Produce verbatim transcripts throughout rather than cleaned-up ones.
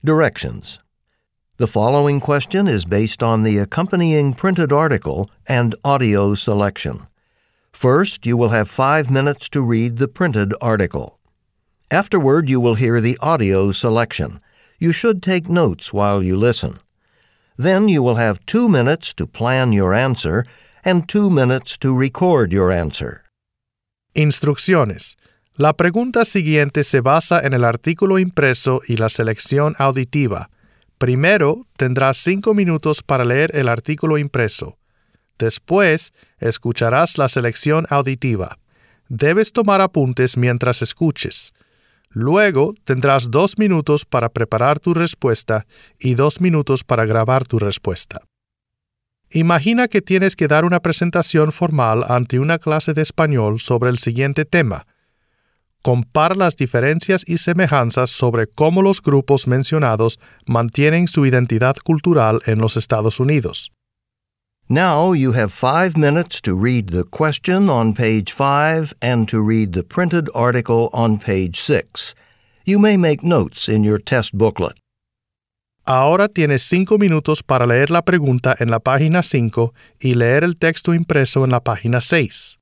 Directions. The following question is based on the accompanying printed article and audio selection. First, you will have five minutes to read the printed article. Afterward, you will hear the audio selection. You should take notes while you listen. Then you will have two minutes to plan your answer and two minutes to record your answer. Instrucciones. La pregunta siguiente se basa en el artículo impreso y la selección auditiva. Primero, tendrás cinco minutos para leer el artículo impreso. Después, escucharás la selección auditiva. Debes tomar apuntes mientras escuches. Luego, tendrás dos minutos para preparar tu respuesta y dos minutos para grabar tu respuesta. Imagina que tienes que dar una presentación formal ante una clase de español sobre el siguiente tema. Compara las diferencias y semejanzas sobre cómo los grupos mencionados mantienen su identidad cultural en los Estados Unidos. Now you have five minutes to read the question on page five and to read the printed article on page six. You may make notes in your test booklet. Ahora tienes cinco minutos para leer la pregunta en la página cinco y leer el texto impreso en la página seis.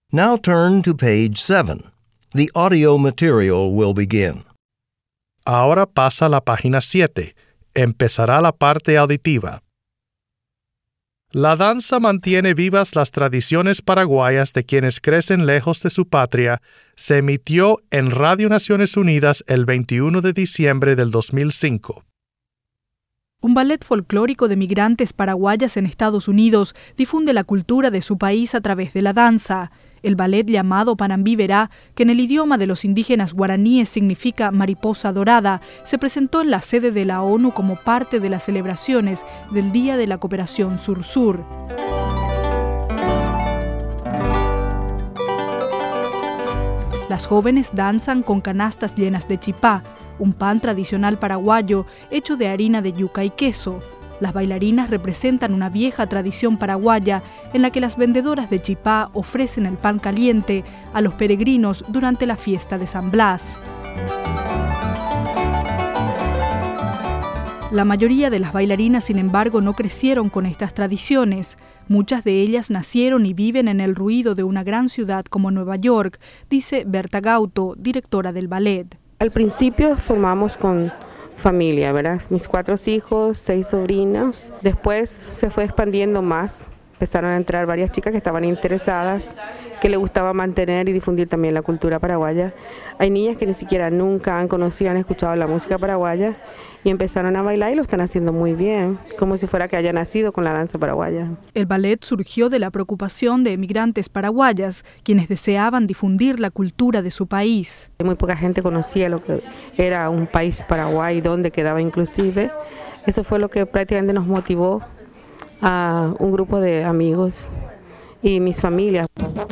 Now turn to page seven. The audio material will begin. Ahora pasa a la página siete. Empezará la parte auditiva. La danza mantiene vivas las tradiciones paraguayas de quienes crecen lejos de su patria. Se emitió en Radio Naciones Unidas el veintiuno de diciembre del dos mil cinco. Un ballet folclórico de migrantes paraguayas en Estados Unidos difunde la cultura de su país a través de la danza. El ballet llamado Panambi Verá, que en el idioma de los indígenas guaraníes significa mariposa dorada, se presentó en la sede de la ONU como parte de las celebraciones del Día de la Cooperación Sur-Sur. Las jóvenes danzan con canastas llenas de chipá, un pan tradicional paraguayo hecho de harina de yuca y queso. Las bailarinas representan una vieja tradición paraguaya en la que las vendedoras de chipá ofrecen el pan caliente a los peregrinos durante la fiesta de San Blas. La mayoría de las bailarinas, sin embargo, no crecieron con estas tradiciones. Muchas de ellas nacieron y viven en el ruido de una gran ciudad como Nueva York, dice Berta Gauto, directora del ballet. Al principio formamos con familia, ¿verdad? Mis cuatro hijos, seis sobrinos. Después se fue expandiendo más. Empezaron a entrar varias chicas que estaban interesadas, que les gustaba mantener y difundir también la cultura paraguaya. Hay niñas que ni siquiera nunca han conocido, han escuchado la música paraguaya y empezaron a bailar y lo están haciendo muy bien, como si fuera que haya nacido con la danza paraguaya. El ballet surgió de la preocupación de emigrantes paraguayas, quienes deseaban difundir la cultura de su país. Muy poca gente conocía lo que era un país Paraguay, dónde quedaba inclusive. Eso fue lo que prácticamente nos motivó a un grupo de amigos y mis familias.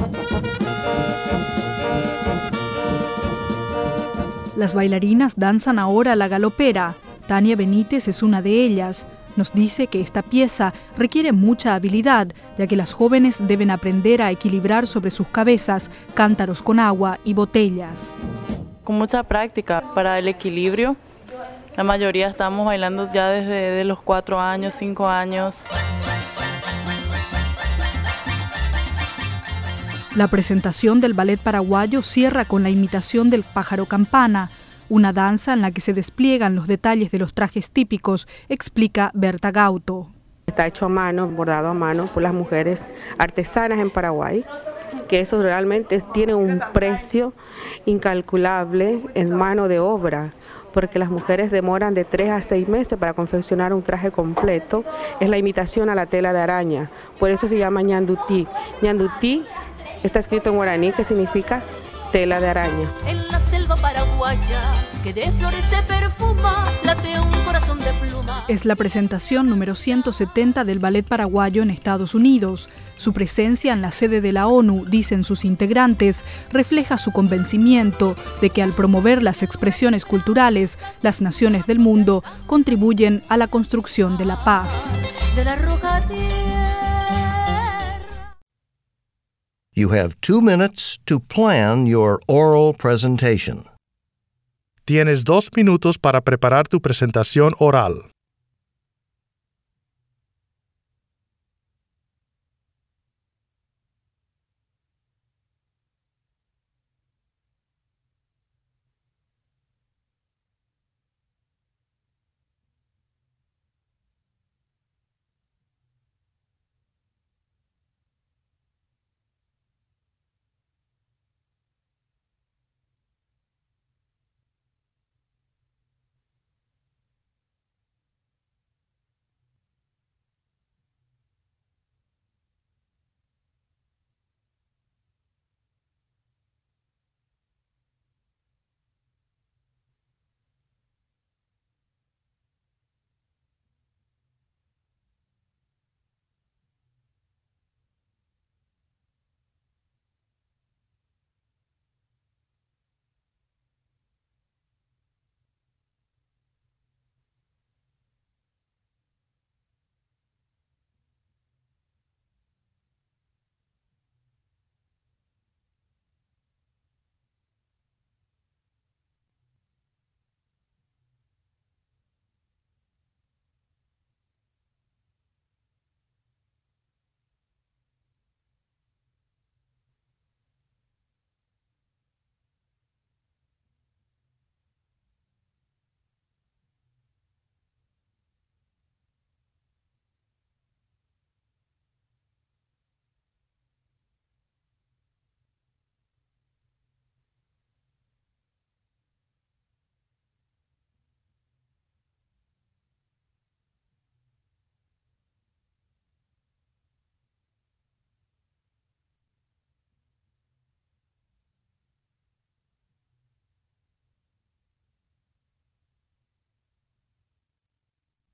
Las bailarinas danzan ahora la galopera. Tania Benítez es una de ellas. Nos dice que esta pieza requiere mucha habilidad, ya que las jóvenes deben aprender a equilibrar sobre sus cabezas cántaros con agua y botellas. Con mucha práctica para el equilibrio. La mayoría estamos bailando ya desde de los cuatro años, cinco años. La presentación del ballet paraguayo cierra con la imitación del pájaro campana, una danza en la que se despliegan los detalles de los trajes típicos, explica Berta Gauto. Está hecho a mano, bordado a mano por las mujeres artesanas en Paraguay, que eso realmente tiene un precio incalculable en mano de obra, porque las mujeres demoran de tres a seis meses para confeccionar un traje completo. Es la imitación a la tela de araña, por eso se llama ñandutí. Ñandutí está escrito en guaraní, que significa tela de araña. En la selva paraguaya, que de flores se perfuma, late un corazón de pluma. Es la presentación número ciento setenta del ballet paraguayo en Estados Unidos. Su presencia en la sede de la ONU, dicen sus integrantes, refleja su convencimiento de que al promover las expresiones culturales, las naciones del mundo contribuyen a la construcción de la paz. De la roja tierra. You have two minutes to plan your oral presentation. Tienes dos minutos para preparar tu presentación oral.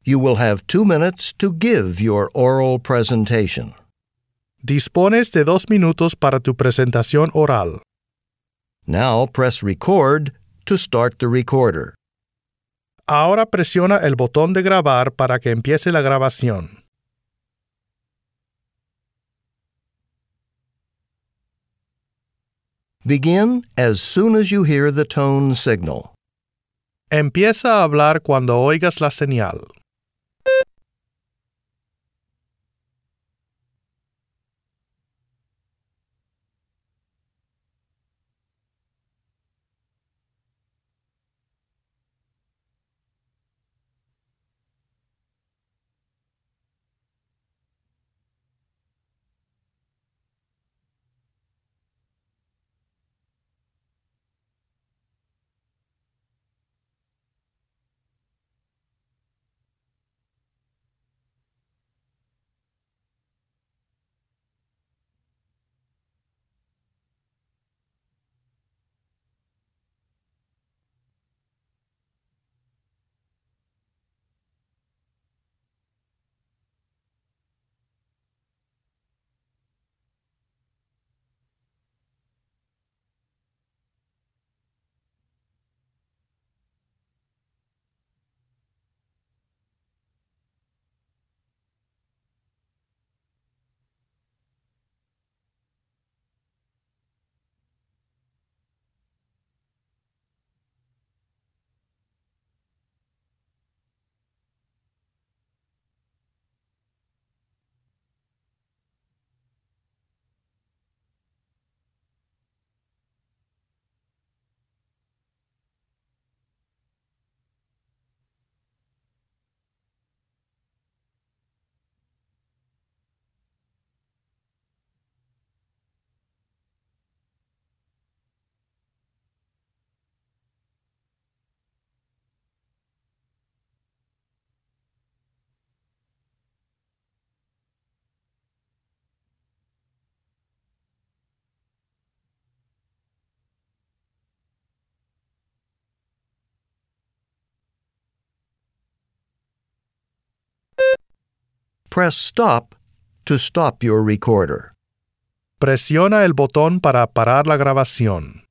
You will have two minutes to give your oral presentation. Dispones de dos minutos para tu presentación oral. Now press record to start the recorder. Ahora presiona el botón de grabar para que empiece la grabación. Begin as soon as you hear the tone signal. Empieza a hablar cuando oigas la señal. Press stop to stop your recorder. Presiona el botón para parar la grabación.